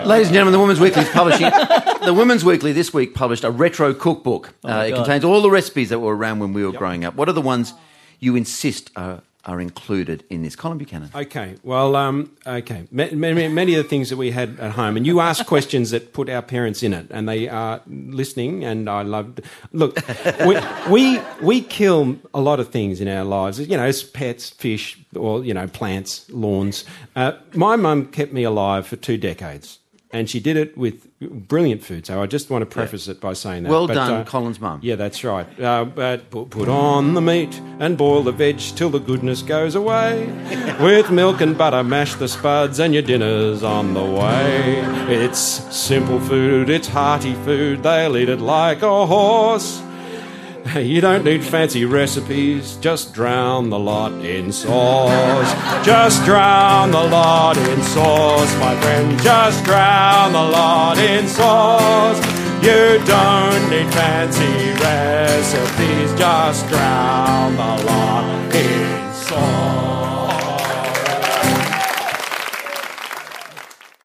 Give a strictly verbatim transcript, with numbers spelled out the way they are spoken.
Ladies and gentlemen, the Women's Weekly is publishing... The Women's Weekly this week published a retro cookbook. Oh uh, it contains all the recipes that were around when we were yep. growing up. What are the ones you insist are, are included in this? Colin Buchanan. Okay, well, um, okay. Many, many of the things that we had at home, and you asked questions that put our parents in it, and they are listening, and I loved... Look, we, we we kill a lot of things in our lives, you know, as pets, fish, or, you know, plants, lawns. Uh, my mum kept me alive for two decades. And she did it with brilliant food. So I just want to preface yeah. it by saying that. Well but, done, uh, Colin's mum. Yeah, that's right. Uh, but put, put on the meat and boil the veg till the goodness goes away. With milk and butter, mash the spuds and your dinner's on the way. It's simple food, it's hearty food. They'll eat it like a horse. You don't need fancy recipes, just drown the lot in sauce. Just drown the lot in sauce, my friend. Just drown the lot in sauce. You don't need fancy recipes, just drown the lot